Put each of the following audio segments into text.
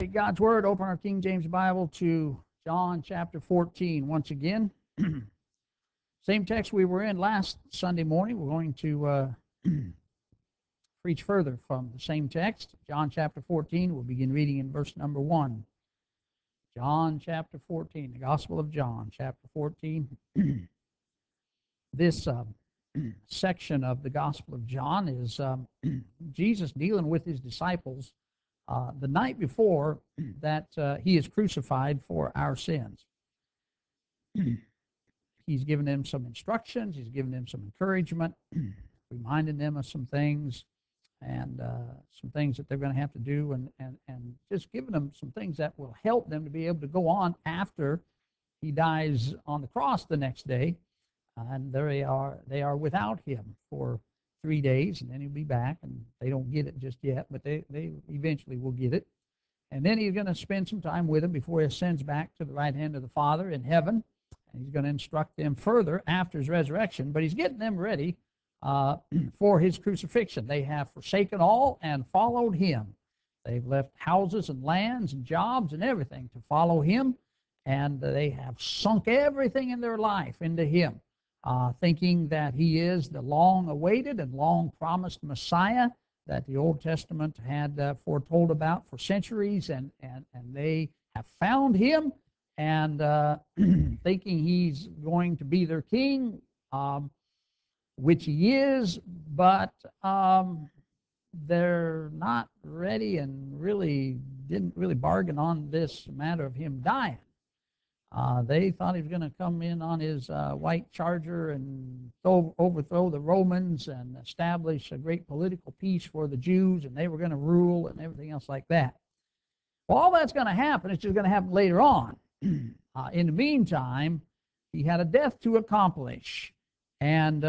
Take God's Word, open our King James Bible to John chapter 14 once again. Same text we were in last Sunday morning. We're going to preach further from the same text. John chapter 14, we'll begin reading in verse number 1. John chapter 14, the Gospel of John chapter 14. This section of the Gospel of John is Jesus dealing with his disciples the night before that he is crucified for our sins. He's given them some instructions. He's given them some encouragement, reminding them of some things and some things that they're going to have to do, and just giving them some things that will help them to be able to go on after he dies on the cross the next day. And they are without him for 3 days, and then he'll be back, and they don't get it just yet, but they eventually will get it. And then he's going to spend some time with them before he ascends back to the right hand of the Father in heaven, and he's going to instruct them further after his resurrection, but he's getting them ready for his crucifixion. They have forsaken all and followed him. They've left houses and lands and jobs and everything to follow him, and they have sunk everything in their life into him. Thinking that he is the long-awaited and long-promised Messiah that the Old Testament had foretold about for centuries, and they have found him, and thinking he's going to be their king, which he is, but they're not ready and really didn't really bargain on this matter of him dying. They thought he was going to come in on his white charger and overthrow the Romans and establish a great political peace for the Jews, and they were going to rule and everything else like that. Well, all that's going to happen. It's just going to happen later on. In the meantime, he had a death to accomplish, and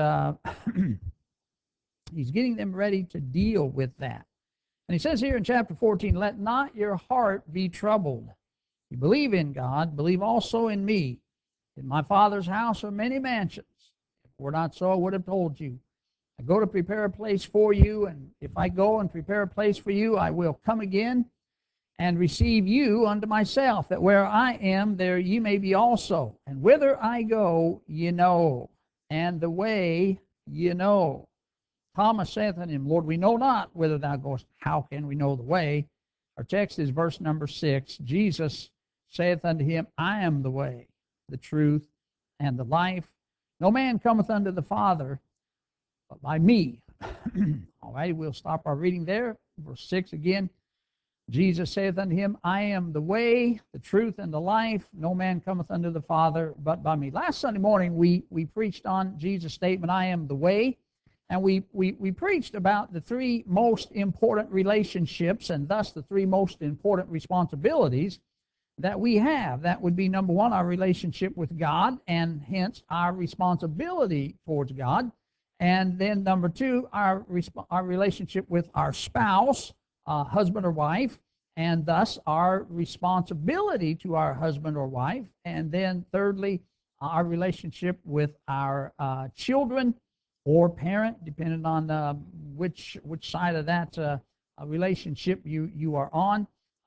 he's getting them ready to deal with that. And he says here in chapter 14, "Let not your heart be troubled. You believe in God, believe also in me. In my Father's house are many mansions. If it were not so, I would have told you. I go to prepare a place for you, and if I go and prepare a place for you, I will come again and receive you unto myself, that where I am, there ye may be also. And whither I go, ye know, and the way ye know." Thomas saith unto him, "Lord, we know not whither thou goest. How can we know the way?" Our text is verse number 6. Jesus saith unto him, "I am the way, the truth, and the life. No man cometh unto the Father but by me." All right, we'll stop our reading there. Verse 6 again. Jesus saith unto him, "I am the way, the truth, and the life. No man cometh unto the Father but by me." Last Sunday morning, we preached on Jesus' statement, "I am the way." And we preached about the three most important relationships, and thus the three most important responsibilities that we have. That would be, number one, our relationship with God, and hence our responsibility towards God. And then number two, our relationship with our spouse, husband or wife, and thus our responsibility to our husband or wife. And then thirdly, our relationship with our children or parent, depending on which side of that relationship you are on.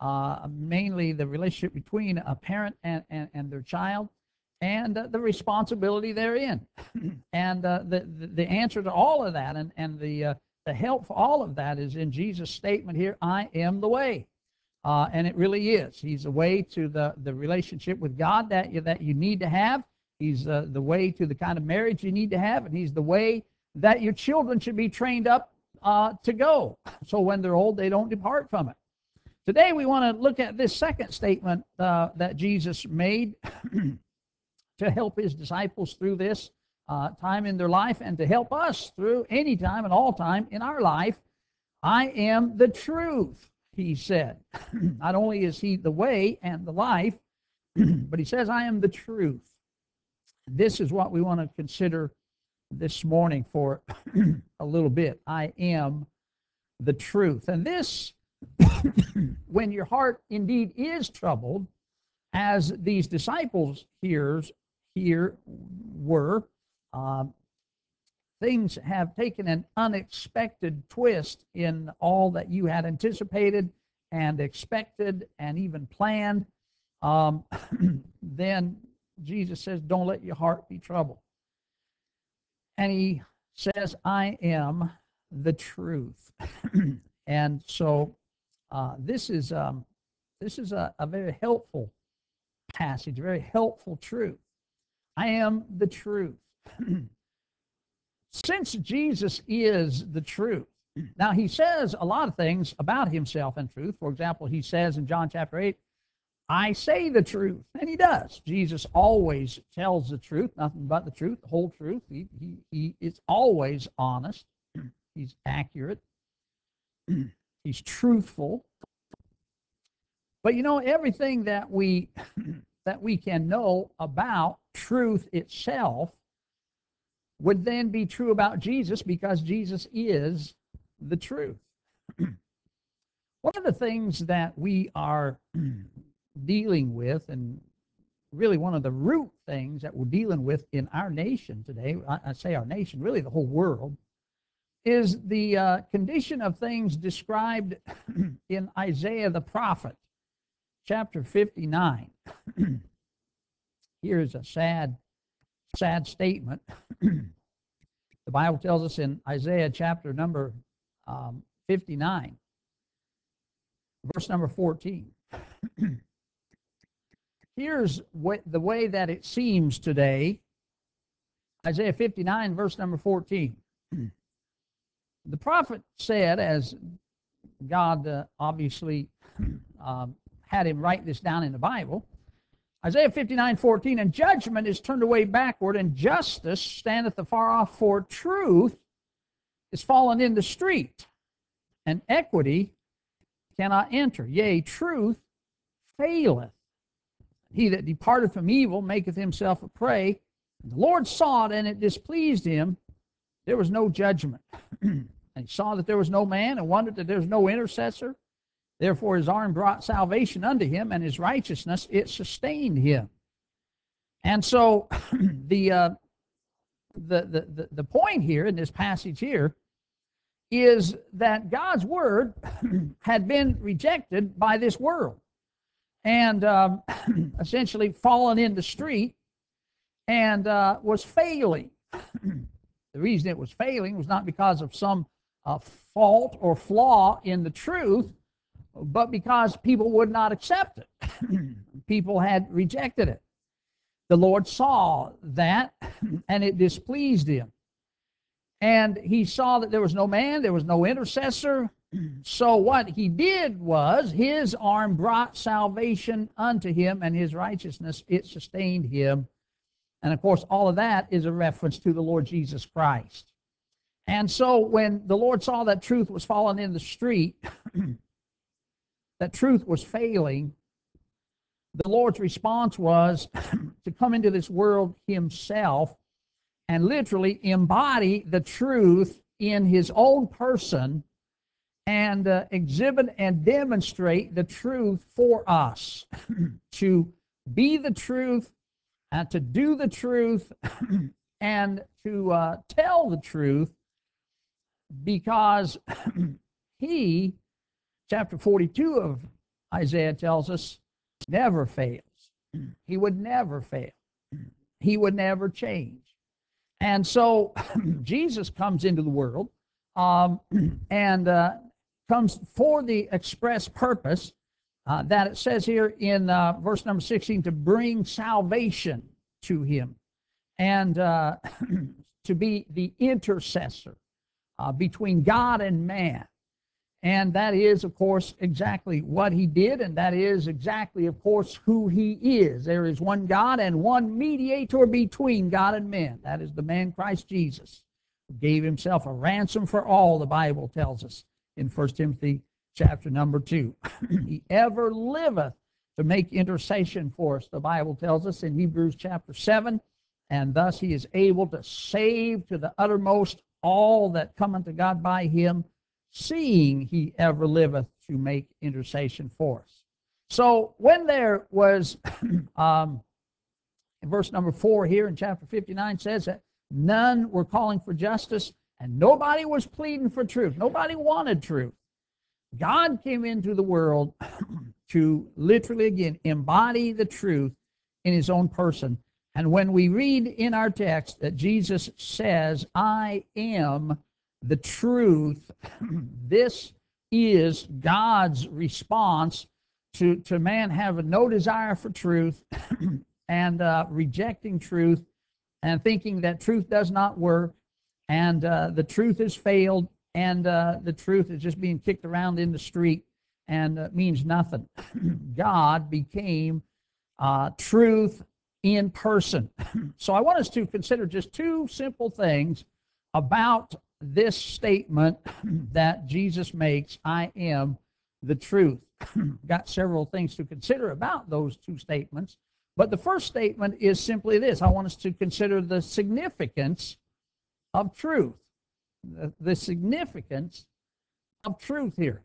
Mainly the relationship between a parent and their child, and the responsibility therein. And the answer to all of that, and the help for all of that, is in Jesus' statement here, "I am the way." And it really is. He's the way to the relationship with God that you need to have. He's the way to the kind of marriage you need to have, and he's the way that your children should be trained up to go, so when they're old, they don't depart from it. Today we want to look at this second statement that Jesus made to help his disciples through this time in their life, and to help us through any time and all time in our life. "I am the truth," he said. Not only is he the way and the life, but he says, "I am the truth." This is what we want to consider this morning for a little bit. I am the truth. And this, when your heart indeed is troubled, as these disciples here were, things have taken an unexpected twist in all that you had anticipated and expected and even planned, then Jesus says, don't let your heart be troubled. And he says, I am the truth. And so this is a very helpful passage, a very helpful truth. I am the truth. Since Jesus is the truth, now he says a lot of things about himself in truth. For example, he says in John chapter 8, I say the truth. And he does. Jesus always tells the truth, nothing but the truth, the whole truth. He is always honest. He's accurate. He's truthful. But you know, everything that we that we can know about truth itself would then be true about Jesus, because Jesus is the truth. One of the things that we are dealing with, and really one of the root things that we're dealing with in our nation today, I say our nation, really the whole world, is the condition of things described in Isaiah the prophet, chapter 59. Here's a sad statement. The Bible tells us in Isaiah chapter number 59, verse number 14. Here's the way that it seems today. Isaiah 59, verse number 14. The prophet said, as God obviously had him write this down in the Bible, Isaiah 59:14, and judgment is turned away backward, and justice standeth afar off, for truth is fallen in the street, and equity cannot enter. Yea, truth faileth. He that departed from evil maketh himself a prey. And the Lord saw it, and it displeased him. There was no judgment. And he saw that there was no man, and wondered that there was no intercessor. Therefore his arm brought salvation unto him, and his righteousness, it sustained him. And so the point here in this passage here is that God's word had been rejected by this world, and essentially fallen in the street, and was failing. The reason it was failing was not because of some fault or flaw in the truth, but because people would not accept it. People had rejected it. The Lord saw that, and it displeased him. And he saw that there was no man, there was no intercessor. So what he did was, his arm brought salvation unto him, and his righteousness, it sustained him. And of course, all of that is a reference to the Lord Jesus Christ. And so when the Lord saw that truth was falling in the street, that truth was failing, the Lord's response was to come into this world himself and literally embody the truth in his own person, and exhibit and demonstrate the truth for us. To be the truth, and to do the truth, and to tell the truth, because he, chapter 42 of Isaiah tells us, never fails. He would never fail. He would never change. And so Jesus comes into the world, and comes for the express purpose that it says here in verse number 16, to bring salvation to him, and to be the intercessor between God and man. And that is, of course, exactly what he did, and that is exactly, of course, who he is. There is one God and one mediator between God and men. That is the man Christ Jesus, who gave himself a ransom for all, the Bible tells us in 1 Timothy chapter number 2. He ever liveth to make intercession for us, the Bible tells us in Hebrews chapter 7, and thus he is able to save to the uttermost all that come unto God by him, seeing he ever liveth to make intercession for us. So when there was, in verse number 4 here in chapter 59 says that none were calling for justice, and nobody was pleading for truth. Nobody wanted truth. God came into the world to literally, again, embody the truth in his own person. And when we read in our text that Jesus says, I am the truth, this is God's response to man having no desire for truth and rejecting truth and thinking that truth does not work and the truth has failed and the truth is just being kicked around in the street and means nothing. God became truth in person. So I want us to consider just two simple things about this statement that Jesus makes, I am the truth. Got several things to consider about those two statements, but the first statement is simply this. I want us to consider the significance of truth. The significance of truth here.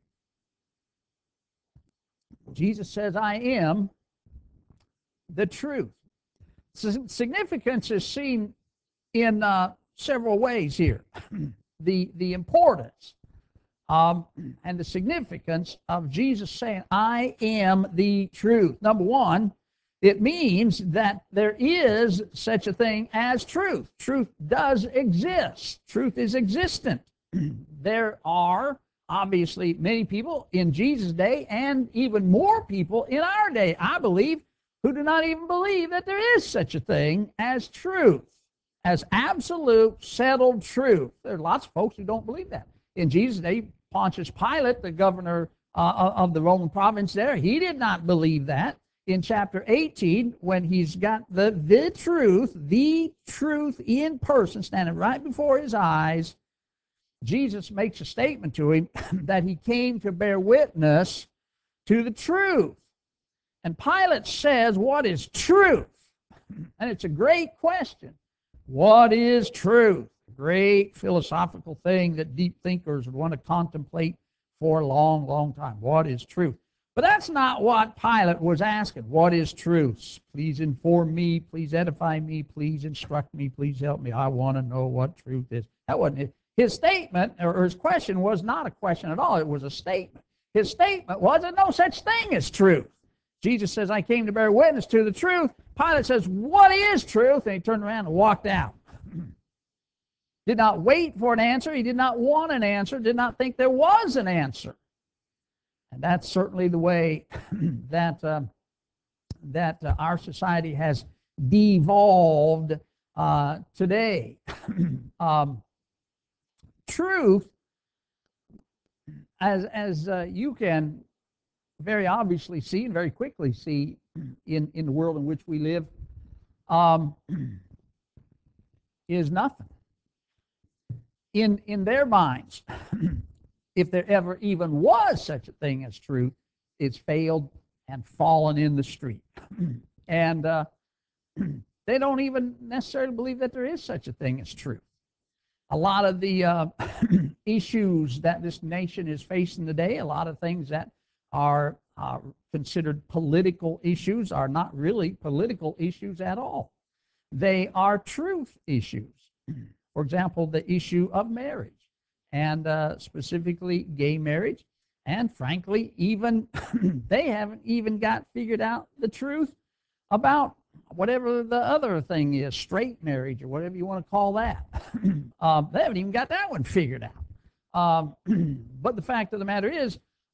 Jesus says, I am the truth. Significance is seen in several ways here. The importance and the significance of Jesus saying, I am the truth. Number one, it means that there is such a thing as truth. Truth does exist. Truth is existent. There are obviously many people in Jesus' day and even more people in our day, I believe, who do not even believe that there is such a thing as truth, as absolute settled truth. There are lots of folks who don't believe that. In Jesus' day, Pontius Pilate, the governor of the Roman province there, he did not believe that. In chapter 18, when he's got the truth in person standing right before his eyes, Jesus makes a statement to him that he came to bear witness to the truth. And Pilate says, what is truth? And it's a great question. What is truth? Great philosophical thing that deep thinkers would want to contemplate for a long, long time. What is truth? But that's not what Pilate was asking. What is truth? Please inform me. Please edify me. Please instruct me. Please help me. I want to know what truth is. That wasn't it. His statement, or his question, was not a question at all. It was a statement. His statement was, there's no such thing as truth. Jesus says, I came to bear witness to the truth. Pilate says, what is truth? And he turned around and walked out. Did not wait for an answer. He did not want an answer. Did not think there was an answer. And that's certainly the way that our society has devolved today. Truth, as you can very obviously see and very quickly see in the world in which we live, is nothing. In their minds, if there ever even was such a thing as truth, it's failed and fallen in the street. And they don't even necessarily believe that there is such a thing as truth. A lot of the issues that this nation is facing today, a lot of things that are considered political issues are not really political issues at all. They are truth issues. For example, the issue of marriage, and specifically gay marriage. And frankly, even they haven't even got figured out the truth about whatever the other thing is, straight marriage or whatever you want to call that. They haven't even got that one figured out. But the fact of the matter is,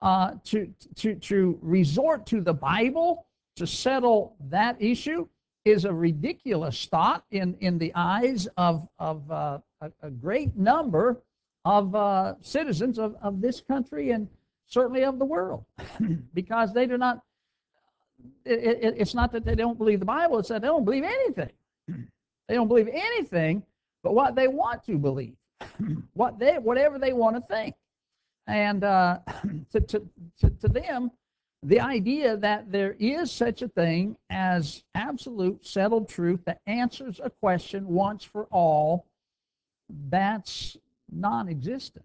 to resort to the Bible to settle that issue is a ridiculous thought in the eyes of a great number of citizens of this country and certainly of the world, because they do not, it's not that they don't believe the Bible, it's that they don't believe anything. They don't believe anything but what they want to believe, whatever they want to think. And to them, the idea that there is such a thing as absolute settled truth that answers a question once for all, that's non-existent.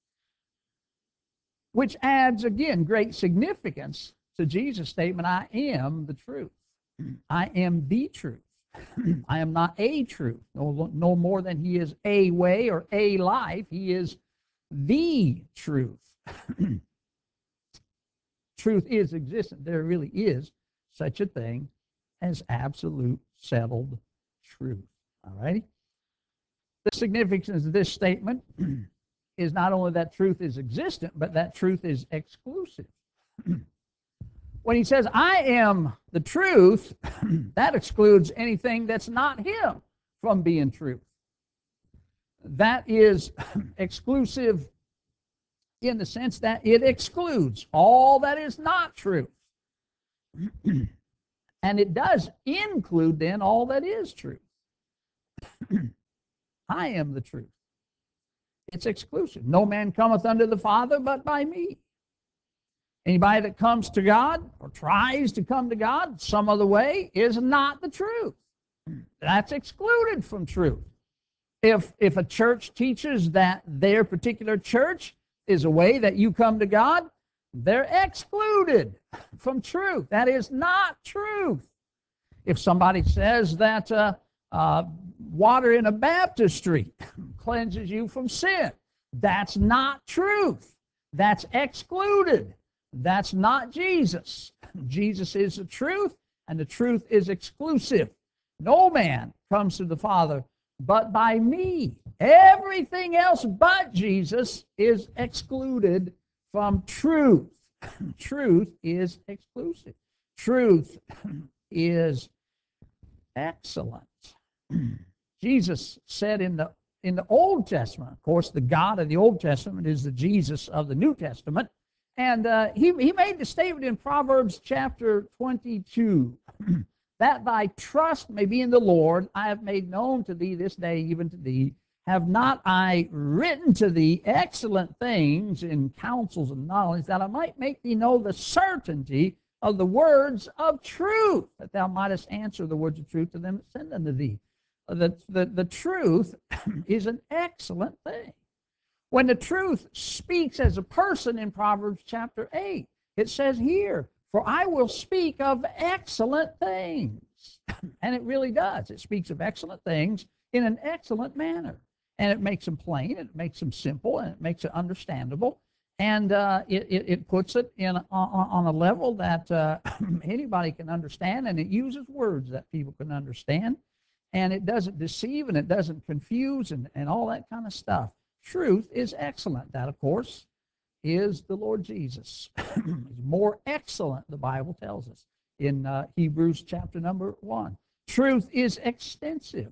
Which adds, again, great significance to Jesus' statement, I am the truth. I am the truth. I am not a truth, no more than he is a way or a life. He is the truth. truth is existent. There really is such a thing as absolute settled truth. All righty? The significance of this statement is not only that truth is existent, but that truth is exclusive. When he says, I am the truth, that excludes anything that's not him from being truth. That is exclusive in the sense that it excludes all that is not truth. And it does include then all that is truth. I am the truth. It's exclusive. No man cometh unto the Father but by me. Anybody that comes to God or tries to come to God some other way is not the truth. That's excluded from truth. If a church teaches that their particular church is a way that you come to God, they're excluded from truth. That is not truth. If somebody says that water in a baptistry cleanses you from sin, that's not truth. That's excluded. That's not Jesus. Jesus is the truth, and the truth is exclusive. No man comes to the Father but by me. Everything else but Jesus is excluded from truth. Truth is exclusive. Truth is excellent. Jesus said in the Old Testament, of course, the God of the Old Testament is the Jesus of the New Testament, and he made the statement in Proverbs chapter 22, that thy trust may be in the Lord. I have made known to thee this day, even to thee. Have not I written to thee excellent things in counsels and knowledge, that I might make thee know the certainty of the words of truth, that thou mightest answer the words of truth to them that send unto thee. The truth is an excellent thing. When the truth speaks as a person in Proverbs chapter 8, it says here, for I will speak of excellent things. And it really does. It speaks of excellent things in an excellent manner. And it makes them plain, and it makes them simple, and it makes it understandable. And it puts it on a level that anybody can understand, and it uses words that people can understand. And it doesn't deceive, and it doesn't confuse, and all that kind of stuff. Truth is excellent. That, of course, is the Lord Jesus. He's more excellent, the Bible tells us, in Hebrews chapter number 1. Truth is extensive.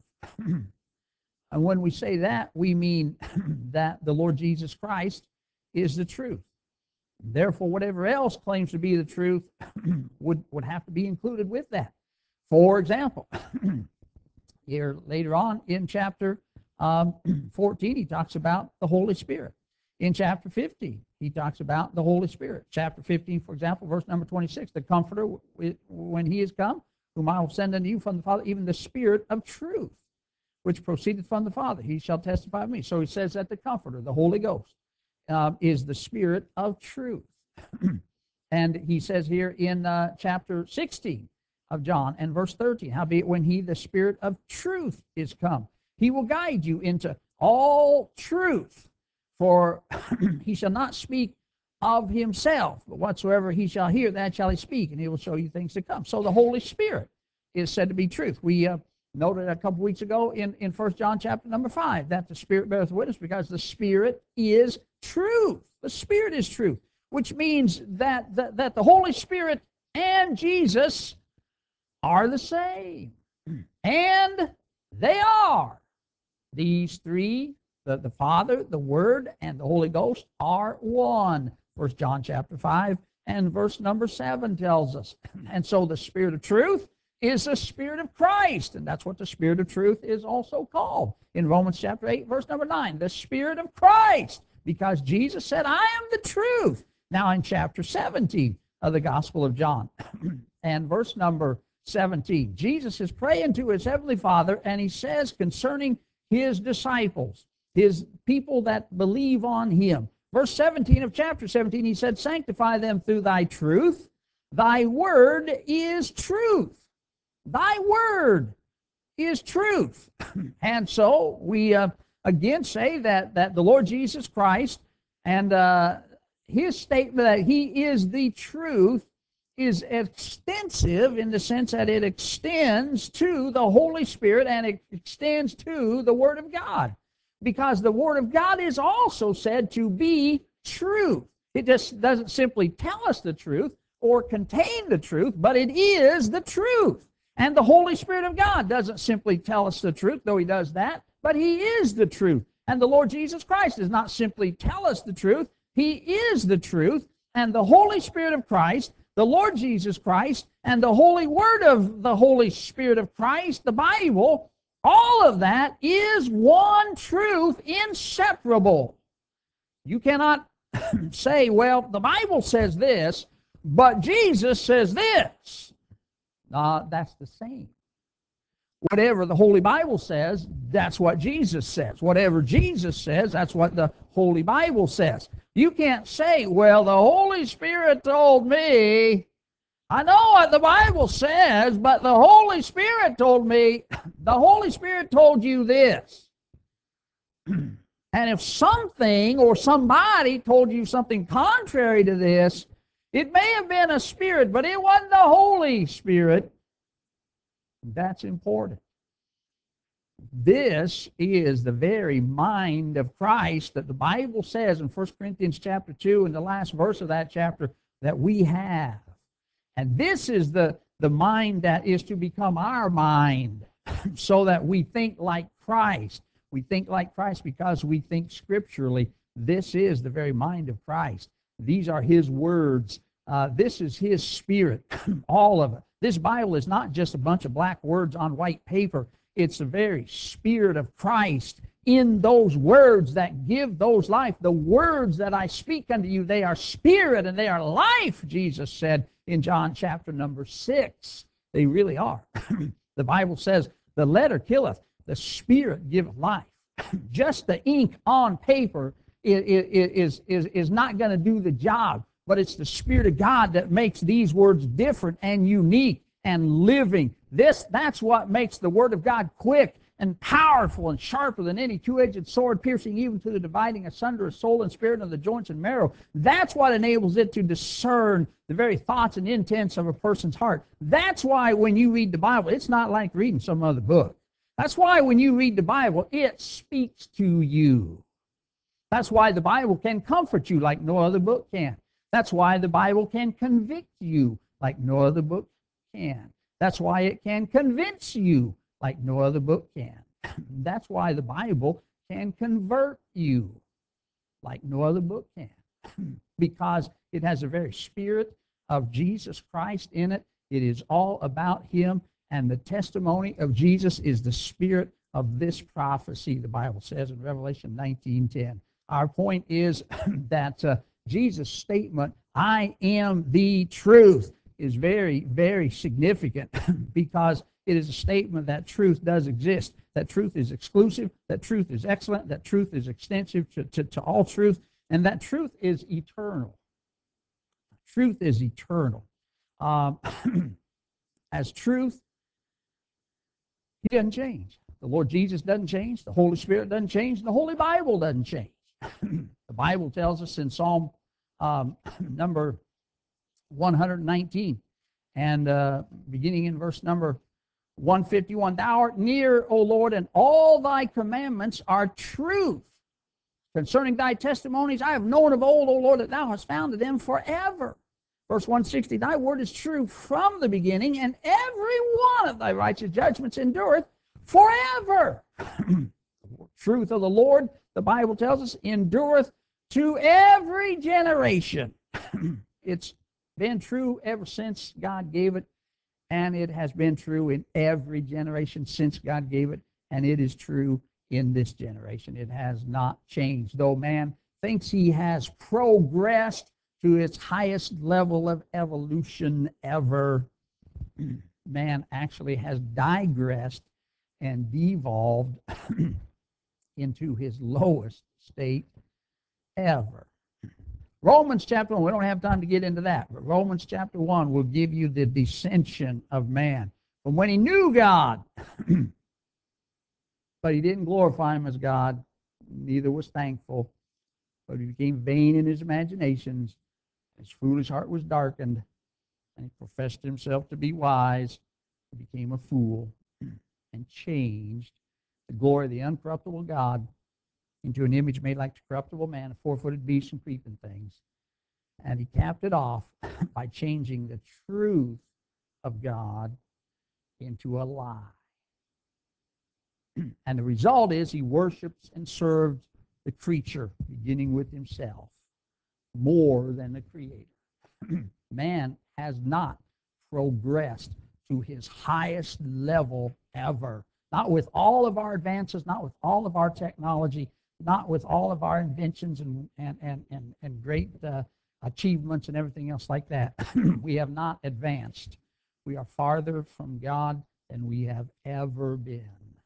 And when we say that, we mean that the Lord Jesus Christ is the truth. Therefore, whatever else claims to be the truth would have to be included with that. For example, here later on in chapter 14, he talks about the Holy Spirit. In chapter 15, he talks about the Holy Spirit. Chapter 15, for example, verse number 26, the Comforter, when he is come, whom I will send unto you from the Father, even the Spirit of truth, which proceedeth from the Father. He shall testify of me. So he says that the Comforter, the Holy Ghost, is the Spirit of truth. And he says here in chapter 16 of John and verse 13, howbeit when he, the Spirit of truth, is come, he will guide you into all truth. For he shall not speak of himself, but whatsoever he shall hear, that shall he speak, and he will show you things to come. So the Holy Spirit is said to be truth. We noted a couple weeks ago in 1 John chapter number 5 that the Spirit beareth witness, because the Spirit is truth. The Spirit is truth, which means that the Holy Spirit and Jesus are the same. And they are. These three, the Father, the Word, and the Holy Ghost, are one. 1 John chapter 5 and verse number 7 tells us. And so the Spirit of truth is the Spirit of Christ, and that's what the Spirit of truth is also called. In Romans chapter 8, verse number 9, the Spirit of Christ, because Jesus said, I am the truth. Now in chapter 17 of the Gospel of John, and verse number 17, Jesus is praying to his heavenly Father, and he says concerning his disciples, his people that believe on him. Verse 17 of chapter 17, he said, sanctify them through thy truth. Thy word is truth. Thy word is truth. And so we again say that the Lord Jesus Christ and his statement that he is the truth is extensive in the sense that it extends to the Holy Spirit and it extends to the Word of God. Because the Word of God is also said to be truth. It just doesn't simply tell us the truth or contain the truth, but it is the truth. And the Holy Spirit of God doesn't simply tell us the truth, though He does that, but He is the truth. And the Lord Jesus Christ does not simply tell us the truth, He is the truth. And the Holy Spirit of Christ, the Lord Jesus Christ, and the Holy Word of the Holy Spirit of Christ, the Bible, all of that is one truth, inseparable. You cannot say, well, the Bible says this, but Jesus says this. That's the same. Whatever the Holy Bible says, that's what Jesus says. Whatever Jesus says, that's what the Holy Bible says. You can't say, well, the Holy Spirit told me. I know what the Bible says, but the Holy Spirit told me. The Holy Spirit told you this. And if something or somebody told you something contrary to this, it may have been a spirit, but it wasn't the Holy Spirit. That's important. This is the very mind of Christ that the Bible says in 1 Corinthians chapter 2, in the last verse of that chapter, that we have. And this is the mind that is to become our mind so that we think like Christ. We think like Christ because we think scripturally. This is the very mind of Christ. These are His words. This is His Spirit, all of it. This Bible is not just a bunch of black words on white paper. It's the very Spirit of Christ in those words that give those life. The words that I speak unto you, they are spirit and they are life, Jesus said in John chapter number 6. They really are. The Bible says, the letter killeth, the Spirit giveth life. Just the ink on paper is not going to do the job, but it's the Spirit of God that makes these words different and unique and living. That's what makes the Word of God quick and powerful and sharper than any two-edged sword, piercing even to the dividing asunder of soul and spirit and of the joints and marrow. That's what enables it to discern the very thoughts and intents of a person's heart. That's why when you read the Bible, it's not like reading some other book. That's why when you read the Bible, it speaks to you. That's why the Bible can comfort you like no other book can. That's why the Bible can convict you like no other book can. That's why it can convince you like no other book can. That's why the Bible can convert you like no other book can. Because it has the very Spirit of Jesus Christ in it. It is all about Him, and the testimony of Jesus is the spirit of this prophecy, the Bible says in Revelation 19:10. Our point is that Jesus' statement, I am the truth, is very, very significant because it is a statement that truth does exist, that truth is exclusive, that truth is excellent, that truth is extensive to all truth, and that truth is eternal. Truth is eternal. As truth, He doesn't change. The Lord Jesus doesn't change. The Holy Spirit doesn't change. And the Holy Bible doesn't change. The Bible tells us in Psalm number 119 and beginning in verse number 151, Thou art near, O Lord, and all Thy commandments are truth. Concerning Thy testimonies, I have known of old, O Lord, that Thou hast founded them forever. Verse 160, Thy word is true from the beginning, and every one of Thy righteous judgments endureth forever. Truth of the Lord, the Bible tells us, endureth to every generation. It's been true ever since God gave it, and it has been true in every generation since God gave it, and it is true in this generation. It has not changed. Though man thinks he has progressed to its highest level of evolution ever, man actually has digressed and devolved into his lowest state ever. Romans chapter 1, we don't have time to get into that, but Romans chapter 1 will give you the descension of man from when he knew God, but he didn't glorify Him as God, neither was thankful, But he became vain in his imaginations. His foolish heart was darkened, and he professed himself to be wise. He became a fool and changed the glory of the uncorruptible God into an image made like the corruptible man, a four-footed beast, and creeping things. And he capped it off by changing the truth of God into a lie. And the result is he worships and served the creature, beginning with himself, more than the Creator. Man has not progressed to his highest level ever. Not with all of our advances, not with all of our technology, not with all of our inventions and great achievements and everything else like that. We have not advanced. We are farther from God than we have ever been.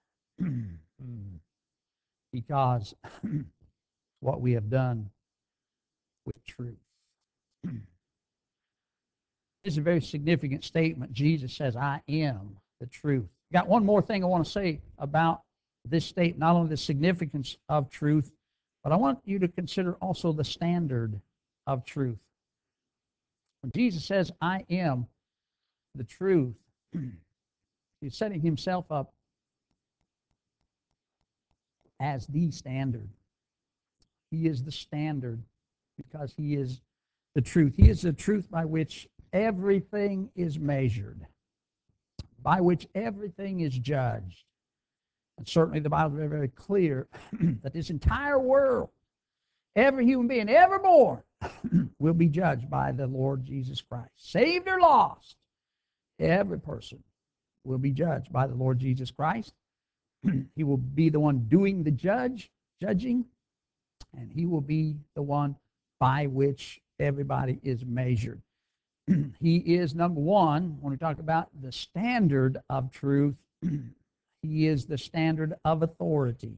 Because what we have done with truth. It's a very significant statement. Jesus says, I am the truth. Got one more thing I want to say about this statement, not only the significance of truth, but I want you to consider also the standard of truth. When Jesus says, I am the truth, he's setting himself up as the standard. He is the standard because he is the truth. He is the truth by which everything is measured, by which everything is judged. And certainly the Bible is very, very clear that this entire world, every human being ever born, will be judged by the Lord Jesus Christ. Saved or lost, every person will be judged by the Lord Jesus Christ. He will be the one doing the judging, and he will be the one by which everybody is measured. He is, number one, when we talk about the standard of truth, he is the standard of authority.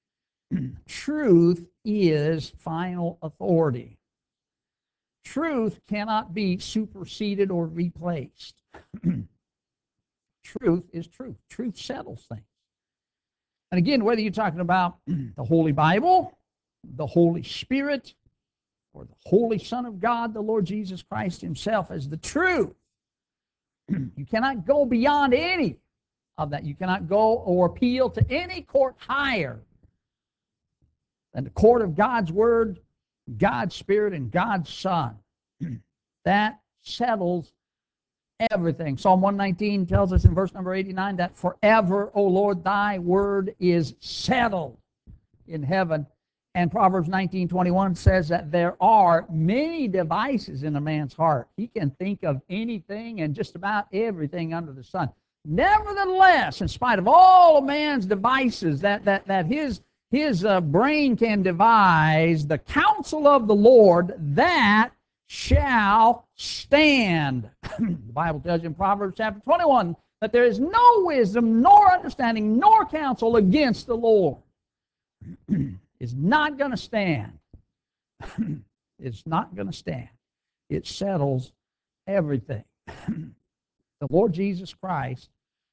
Truth is final authority. Truth cannot be superseded or replaced. Truth is truth. Truth settles things. And again, whether you're talking about the Holy Bible, the Holy Spirit, or the Holy Son of God, the Lord Jesus Christ himself as the truth, you cannot go beyond any of that. You cannot go or appeal to any court higher than the court of God's Word, God's Spirit, and God's Son. That settles everything. Psalm 119 tells us in verse number 89 that forever, O Lord, thy word is settled in heaven. And Proverbs 19:21 says that there are many devices in a man's heart. He can think of anything and just about everything under the sun. Nevertheless, in spite of all of man's devices that his brain can devise, the counsel of the Lord, that shall stand. The Bible tells you in Proverbs chapter 21 that there is no wisdom, nor understanding, nor counsel against the Lord. It's not going to stand. It's not going to stand. It settles everything. The Lord Jesus Christ,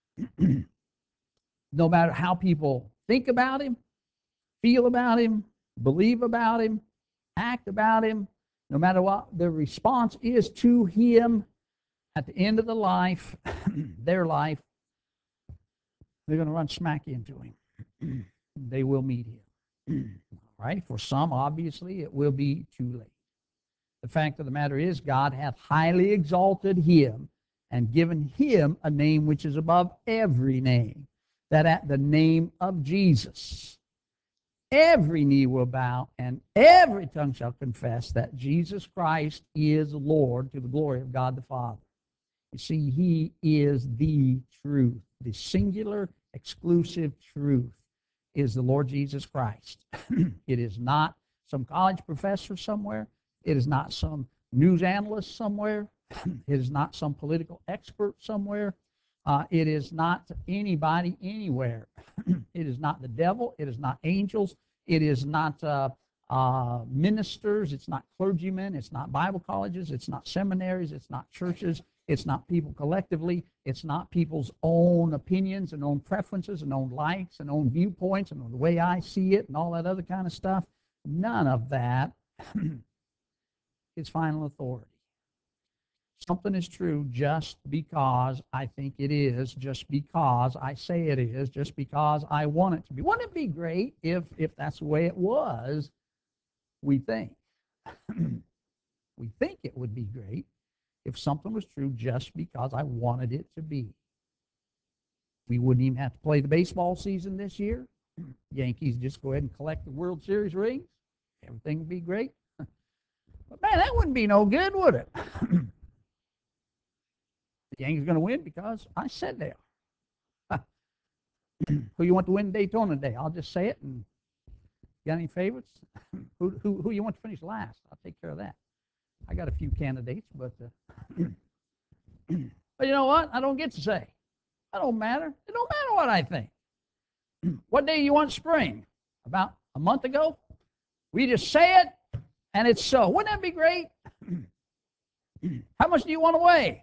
no matter how people think about him, feel about him, believe about him, act about him, no matter what the response is to him at the end of the life, their life, they're going to run smack into him. They will meet him. Right? For some, obviously, it will be too late. The fact of the matter is, God hath highly exalted him and given him a name which is above every name, that at the name of Jesus, every knee will bow and every tongue shall confess that Jesus Christ is Lord, to the glory of God the Father. You see, he is the truth. The singular, exclusive truth is the Lord Jesus Christ. It is not some college professor somewhere. It is not some news analyst somewhere. It is not some political expert somewhere. It is not anybody anywhere. It is not the devil. It is not angels. It is not ministers. It's not clergymen. It's not Bible colleges. It's not seminaries. It's not churches. It's not people collectively. It's not people's own opinions and own preferences and own likes and own viewpoints and the way I see it and all that other kind of stuff. None of that His final authority. Something is true just because I think it is, just because I say it is, just because I want it to be. Wouldn't it be great if that's the way it was? We think. We think it would be great if something was true just because I wanted it to be. We wouldn't even have to play the baseball season this year. Yankees just go ahead and collect the World Series rings. Everything would be great. But man, that wouldn't be no good, would it? The Yankees are going to win because I said they are. Who you want to win Daytona today? I'll just say it. And got any favorites? Who you want to finish last? I'll take care of that. I got a few candidates, but but you know what? I don't get to say. That don't matter. It don't matter what I think. What day you want spring? About a month ago? We just say it, and it's so. Wouldn't that be great? How much do you want to weigh?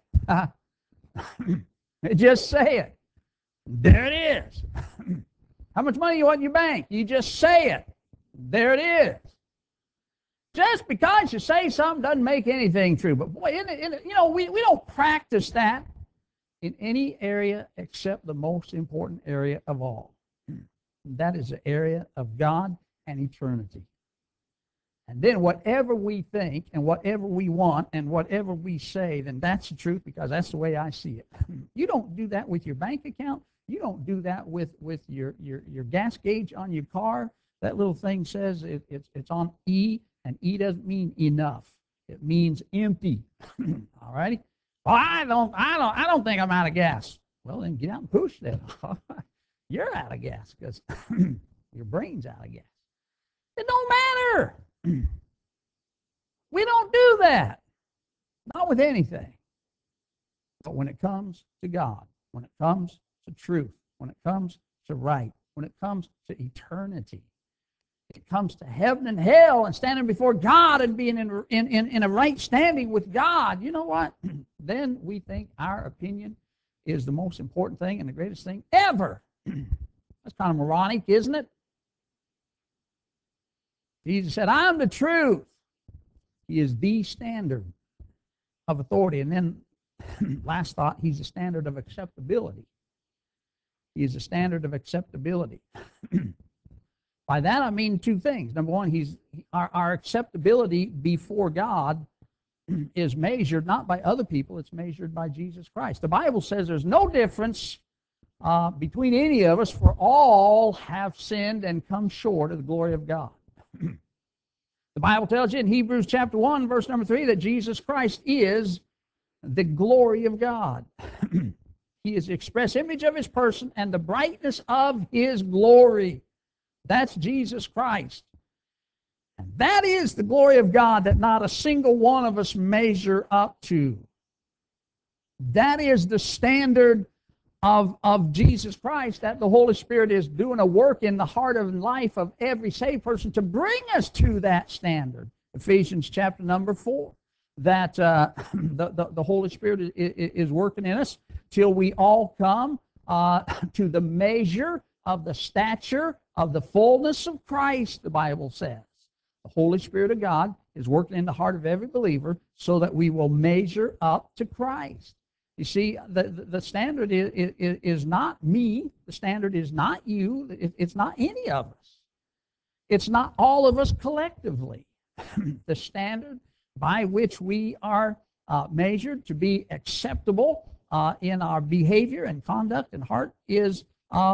Just say it. There it is. How much money you want in your bank? You just say it. There it is. Just because you say something doesn't make anything true. But boy, we don't practice that in any area except the most important area of all. That is the area of God and eternity. And then whatever we think and whatever we want and whatever we say, then that's the truth because that's the way I see it. You don't do that with your bank account. You don't do that with your gas gauge on your car. That little thing says it's on E, and E doesn't mean enough. It means empty. All righty? Well, I don't think I'm out of gas. Well, then get out and push then. You're out of gas because your brain's out of gas. It don't matter. We don't do that. Not with anything. But when it comes to God, when it comes to truth, when it comes to right, when it comes to eternity, it comes to heaven and hell and standing before God and being in a right standing with God, you know what? Then we think our opinion is the most important thing and the greatest thing ever. That's kind of moronic, isn't it? Jesus said, I'm the truth. He is the standard of authority. And then, last thought, he's the standard of acceptability. He is the standard of acceptability. By that I mean two things. Number one, our acceptability before God is measured not by other people, it's measured by Jesus Christ. The Bible says there's no difference between any of us, for all have sinned and come short of the glory of God. The Bible tells you in Hebrews chapter 1, verse number 3, that Jesus Christ is the glory of God. He is the express image of his person and the brightness of his glory. That's Jesus Christ. And that is the glory of God that not a single one of us measure up to. That is the standard of Jesus Christ, that the Holy Spirit is doing a work in the heart and life of every saved person to bring us to that standard. Ephesians chapter number 4, that the Holy Spirit is working in us till we all come to the measure of the stature of the fullness of Christ, the Bible says. The Holy Spirit of God is working in the heart of every believer so that we will measure up to Christ. You see, the standard is not me. The standard is not you. It's not any of us. It's not all of us collectively. The standard by which we are measured to be acceptable in our behavior and conduct and heart is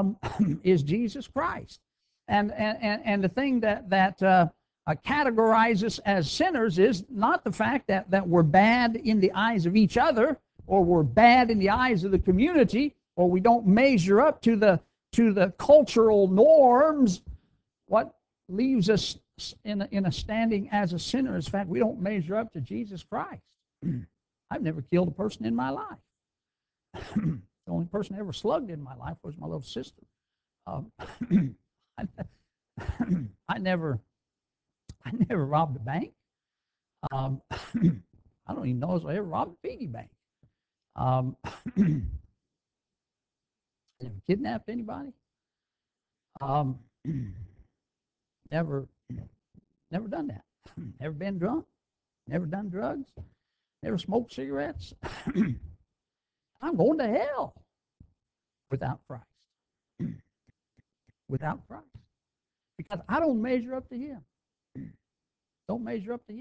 Jesus Christ. And the thing that categorizes us as sinners is not the fact that we're bad in the eyes of each other, or we're bad in the eyes of the community, or we don't measure up to the cultural norms. What leaves us in a standing as a sinner is the fact we don't measure up to Jesus Christ. I've never killed a person in my life. The only person I ever slugged in my life was my little sister. I never robbed a bank. I don't even know if I ever robbed a piggy bank. Never kidnapped anybody. Never done that. Never been drunk, never done drugs, never smoked cigarettes. I'm going to hell without Christ. Without Christ. Because I don't measure up to him. Don't measure up to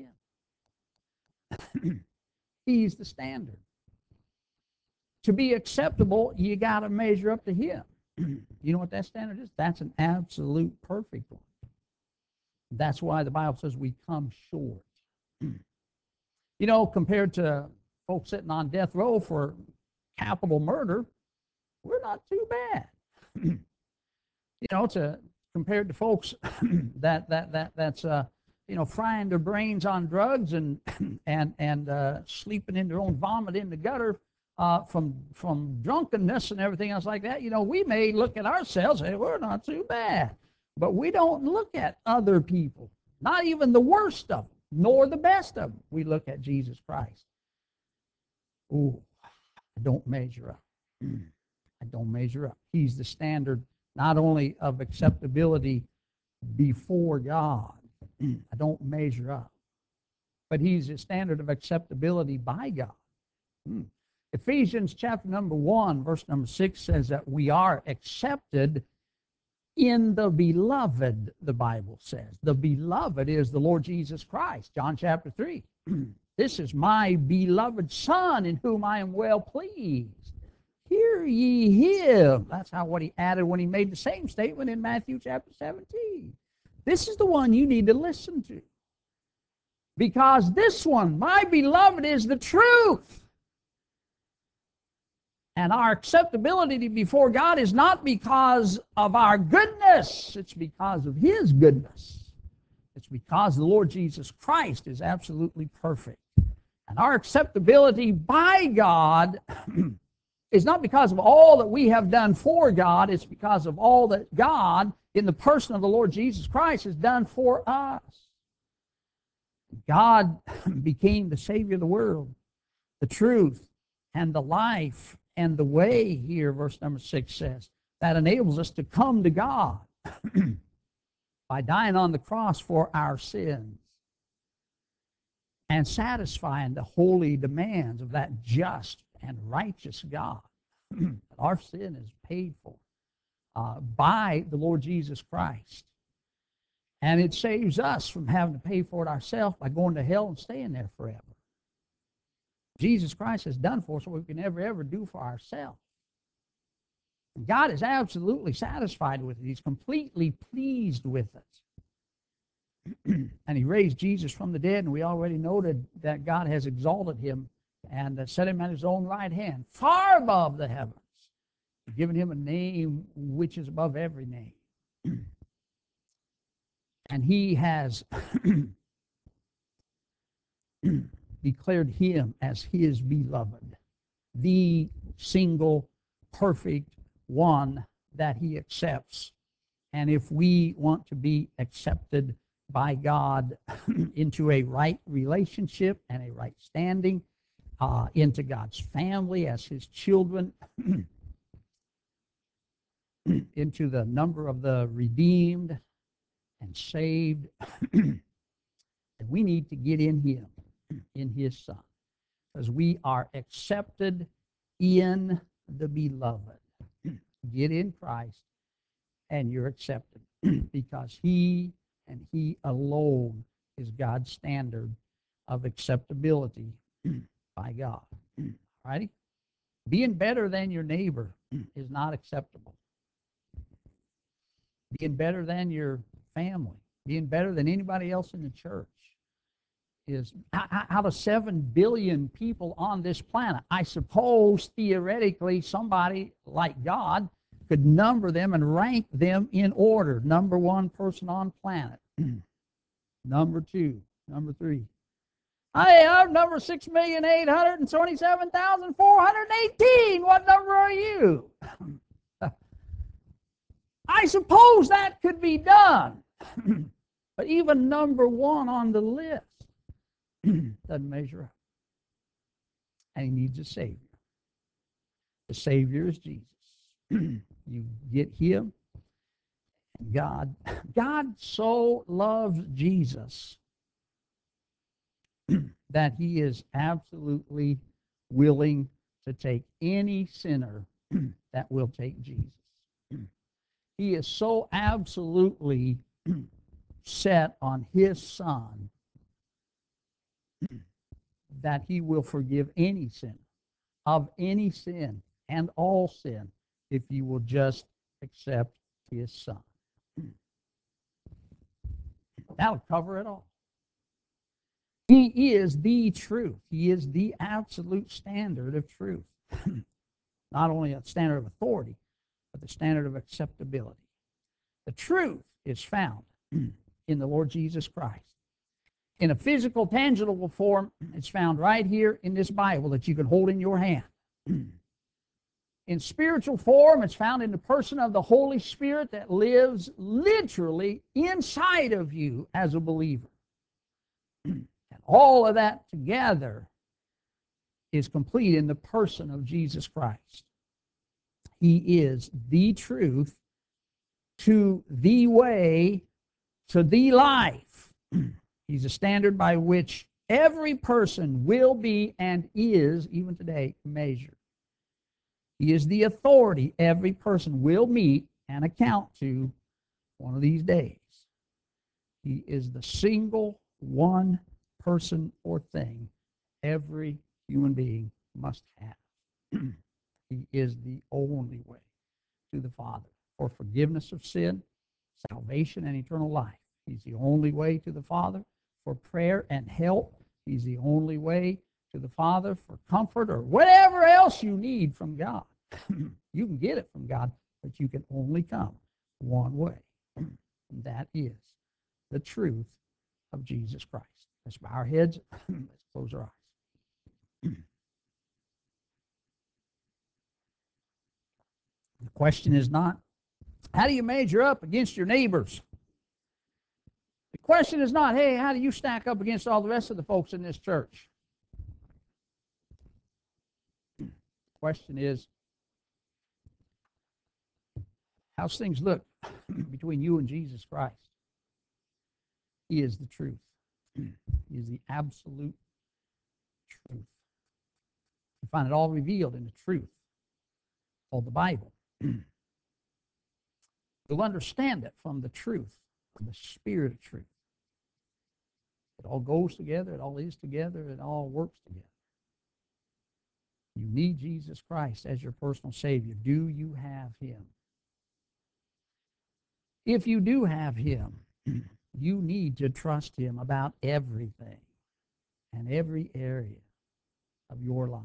him. He's the standard. To be acceptable, you got to measure up to him. You know what that standard is? That's an absolute perfect one. That's why the Bible says we come short. You know, compared to folks sitting on death row for capital murder, we're not too bad. You know, compared to folks that's frying their brains on drugs and sleeping in their own vomit in the gutter from drunkenness and everything else like that. You know, we may look at ourselves and say we're not too bad, but we don't look at other people, not even the worst of them, nor the best of them. We look at Jesus Christ. Ooh, I don't measure up. I don't measure up. He's the standard not only of acceptability before God. I don't measure up. But he's the standard of acceptability by God. Ephesians chapter number 1, verse number 6 says that we are accepted in the beloved, the Bible says. The beloved is the Lord Jesus Christ. John chapter 3. This is my beloved Son in whom I am well pleased. Hear ye him. That's what he added when he made the same statement in Matthew chapter 17. This is the one you need to listen to. Because this one, my beloved, is the truth. And our acceptability before God is not because of our goodness. It's because of his goodness. It's because the Lord Jesus Christ is absolutely perfect. And our acceptability by God is not because of all that we have done for God. It's because of all that God, in the person of the Lord Jesus Christ, has done for us. God became the Savior of the world, the truth, and the life, and the way here, verse number 6 says, that enables us to come to God by dying on the cross for our sins and satisfying the holy demands of that just and righteous God. Our sin is paid for by the Lord Jesus Christ. And it saves us from having to pay for it ourselves by going to hell and staying there forever. Jesus Christ has done for us what we can never, ever do for ourselves. God is absolutely satisfied with it. He's completely pleased with it. And he raised Jesus from the dead, and we already noted that God has exalted him and set him at his own right hand, far above the heavens, given him a name which is above every name. And he has declared him as his beloved, the single perfect one that he accepts. And if we want to be accepted by God into a right relationship and a right standing, into God's family as his children, into the number of the redeemed and saved, and we need to get in him, in his Son, because we are accepted in the beloved. Get in Christ and you're accepted because he and he alone is God's standard of acceptability by God. Righty? Being better than your neighbor is not acceptable. Being better than your family, being better than anybody else in the church is, out of 7 billion people on this planet, I suppose theoretically somebody like God could number them and rank them in order. Number 1 person on planet. Number 2. Number 3. I'm number 6,827,418. What number are you? I suppose that could be done. But even number 1 on the list doesn't measure up. And he needs a Savior. The Savior is Jesus. You get him. God so loves Jesus that he is absolutely willing to take any sinner that will take Jesus. He is so absolutely set on his Son that he will forgive any sin, of any sin and all sin, if you will just accept his Son. That'll cover it all. He is the truth. He is the absolute standard of truth. Not only a standard of authority, but the standard of acceptability. The truth is found in the Lord Jesus Christ. In a physical, tangible form, it's found right here in this Bible that you can hold in your hand. In spiritual form, it's found in the person of the Holy Spirit that lives literally inside of you as a believer. And all of that together is complete in the person of Jesus Christ. He is the truth to the way to the life. He's a standard by which every person will be and is, even today, measured. He is the authority every person will meet and account to one of these days. He is the single one person or thing every human being must have. He is the only way to the Father for forgiveness of sin, salvation, and eternal life. He's the only way to the Father for prayer and help. He's the only way to the Father for comfort or whatever else you need from God. You can get it from God, but you can only come one way. And that is the truth of Jesus Christ. Let's bow our heads. Let's close our eyes. The question is not, how do you measure up against your neighbors? The question is not, hey, how do you stack up against all the rest of the folks in this church? The question is, how's things look between you and Jesus Christ? He is the truth. He is the absolute truth. You find it all revealed in the truth called the Bible. You'll understand it from the truth, from the Spirit of truth. It all goes together, it all is together, it all works together. You need Jesus Christ as your personal Savior. Do you have Him? If you do have Him, you need to trust Him about everything and every area of your life.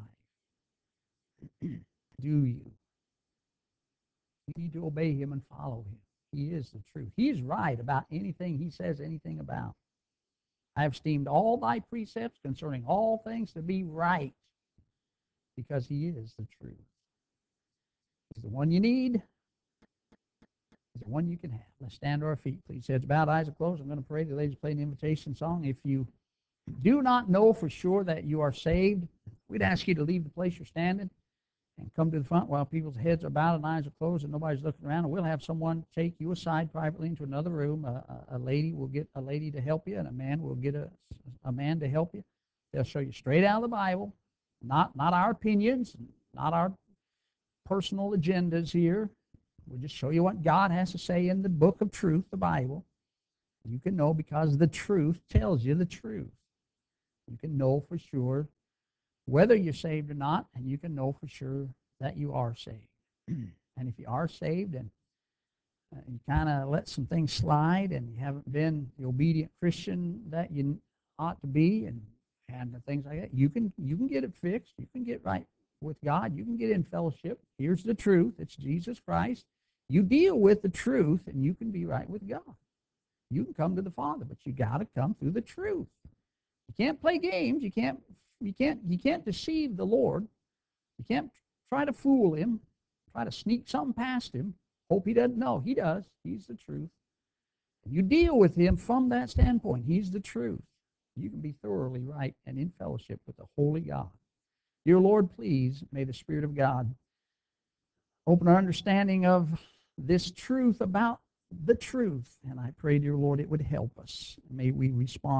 Do you? You need to obey Him and follow Him. He is the truth. He's right about anything He says anything about. I have esteemed all thy precepts concerning all things to be right, because He is the truth. He's the one you need. He's the one you can have. Let's stand to our feet, please. Heads bowed, eyes are closed. I'm going to pray. The ladies play an invitation song. If you do not know for sure that you are saved, we'd ask you to leave the place you're standing and come to the front while people's heads are bowed and eyes are closed and nobody's looking around. And we'll have someone take you aside privately into another room. A lady will get a lady to help you, and a man will get a man to help you. They'll show you straight out of the Bible, not our opinions, not our personal agendas here. We'll just show you what God has to say in the book of truth, the Bible. You can know because the truth tells you the truth. You can know for sure whether you're saved or not, and you can know for sure that you are saved. And if you are saved and you kind of let some things slide and you haven't been the obedient Christian that you ought to be, and things like that, you can get it fixed. You can get right with God. You can get in fellowship. Here's the truth. It's Jesus Christ. You deal with the truth, and you can be right with God. You can come to the Father, but you got to come through the truth. You can't play games. You can't deceive the Lord. You can't try to fool Him, try to sneak something past Him, hope He doesn't know. He does. He's the truth. You deal with Him from that standpoint. He's the truth. You can be thoroughly right and in fellowship with the Holy God. Dear Lord, please, may the Spirit of God open our understanding of this truth about the truth. And I pray, dear Lord, it would help us. May we respond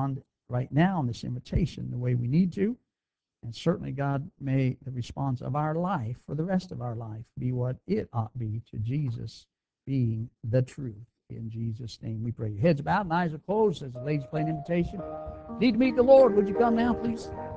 right now in this invitation the way we need to. And certainly, God, may the response of our life for the rest of our life be what it ought to be to Jesus being the truth. In Jesus' name we pray. Your heads bowed and eyes are closed as the ladies play an invitation. Need to meet the Lord. Would you come now, please?